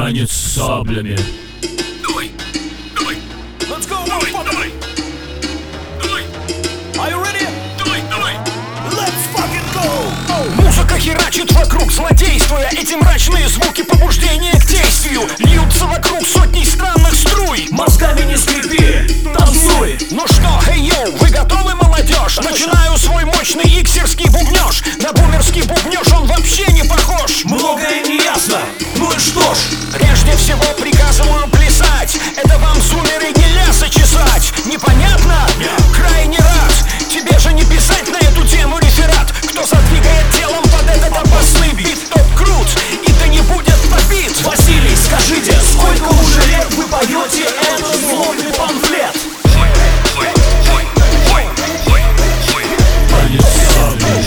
Танец с саблями. Давай, давай. Let's go, давай, давай. Давай. Are you ready? Давай, давай. Let's fucking go. Музыка херачит вокруг, злодействуя. Эти мрачные звуки побуждения к действию льются вокруг сотней странных струй. Мозгами не скрипи, танцуй. Ну что, эй йоу, вы готовы, молодежь? Начинаю свой мощный иксерский бубнёж. На бумерский бубнёж он вообще не похож. Многое не ясно, ну и что ж. Прежде всего приказываю плясать. Это вам зумеры не лясы чесать. Непонятно? Крайне рад. Тебе же не писать на эту тему реферат. Кто задвигает телом под этот опасный бит, тот крут, и да не будет побит. Василий, скажите, сколько уже лет вы поете этот злобный памфлет? Танец с саблями.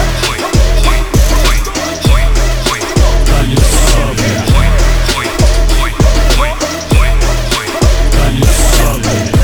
Танец с саблями. Танец с саблями.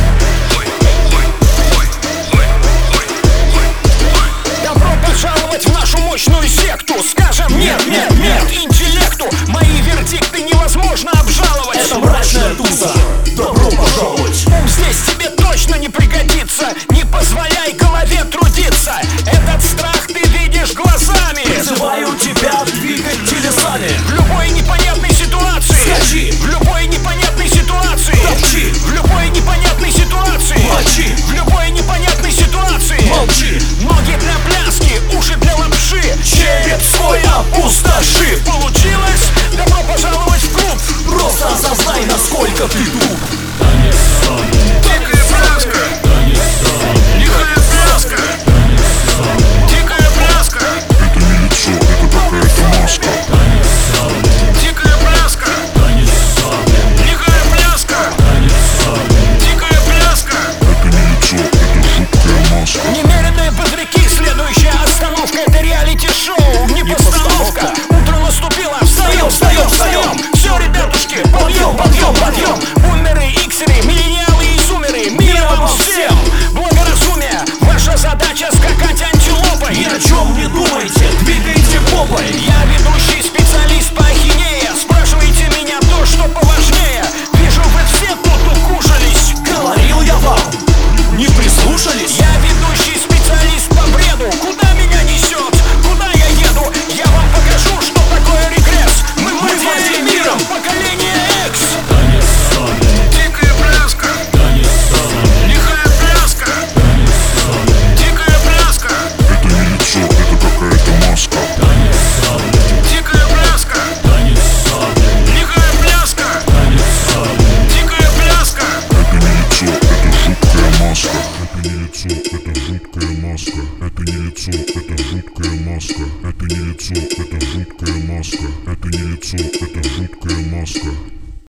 Добро пожаловать в нашу мощную секту. Скажем нет, нет, нет интеллекту. Мои вердикты невозможно обжаловать. Это мрачная туза, добро пожаловать. Ум здесь тебе точно не пригодится. Не позволяй голове трудиться. Этот страх ты видишь глазами. Призываю тебя двигать телесами. В любой непонятной ситуации. Скачи. В любой непонятной ситуации. Топчи. В любой непонятной ситуации. Мочи. В любой непонятной ситуации. Молчи. Ноги для пляски, уши для лапши. Череп свой опустоши. Получилось? Добро пожаловать в клуб. Просто осознай, насколько ты туп. Танец с саблями. Дикая пляска. Танец с саблями. Дикая пляска. Танец с саблями. Дикая пляска. Это не лицо, это какая-то маска. Танец с саблями. Дикая пляска. Танец с саблями. Дикая пляска. Танец с саблями. Дикая пляска. Это не лицо, это жуткая маска. Немеренные бодряки, следующая остановка. Это реалити-шоу, не постановка. Утро наступило, встаем, встаем, встаем. Все, ребятушки, подъем, подъем, подъем. Бумеры, иксеры, миллениалы и зумеры. Мир вам всем! Благоразумие, ваша задача скакать антилопой. Ни о чем не думайте, двигайте попой. Я ведущий специалист по ахинее. Спрашивайте меня то, что поважнее. Вижу, вы все тут укушались. Говорил я вам, не прислушались? Я ведущий специалист по бреду. Куда меня несет? Куда я еду? Я вам покажу, что такое регресс. Мы владеем миром. Поколение X. Танец с саблями. Дикая пляска. Танец с саблями. Лихая пляска. Танец с саблями. Дикая пляска. Это не лицо, это какая-то маска. Танец с саблями. Дикая пляска. Танец с саблями. Лихая пляска. Танец с саблями. Дикая пляска. Это не лицо, это жуткая маска. Это не лицо, это жуткая маска. Это не лицо, это жуткая маска. Это не лицо, это жуткая маска. Это не лицо, это жуткая маска.